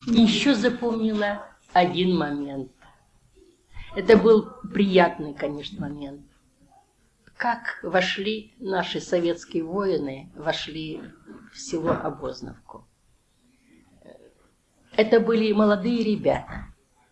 Еще запомнила один момент. Это был приятный, конечно, момент. Как вошли наши советские воины, вошли в село Обозновку. Это были молодые ребята,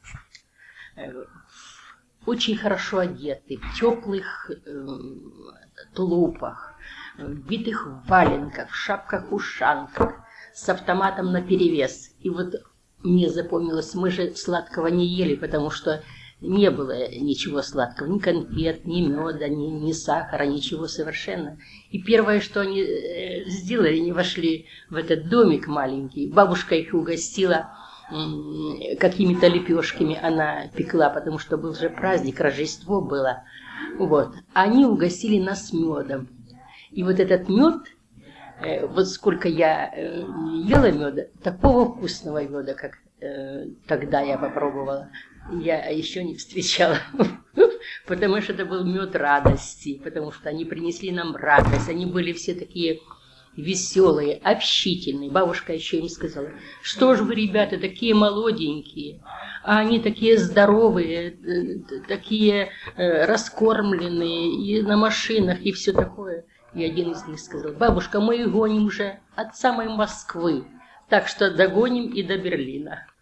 очень хорошо одеты, в теплых тулупах, в битых валенках, в шапках-ушанках, с автоматом наперевес. И вот мне запомнилось, мы же сладкого не ели, потому что не было ничего сладкого, ни конфет, ни меда, ни сахара, ничего совершенно. И первое, что они сделали, они вошли в этот домик маленький, бабушка их угостила какими-то лепешками, она пекла, потому что был же праздник, Рождество было. Вот. Они угостили нас медом. И вот этот мед, вот сколько я ела меда, такого вкусного меда, как тогда я попробовала, я еще не встречала. Потому что это был мед радости, потому что они принесли нам радость. Они были все такие веселые, общительные. Бабушка еще им сказала: что же вы, ребята, такие молоденькие, а они такие здоровые, такие раскормленные, и на машинах, и все такое. И один из них сказал: бабушка, мы их гоним уже от самой Москвы, так что догоним и до Берлина.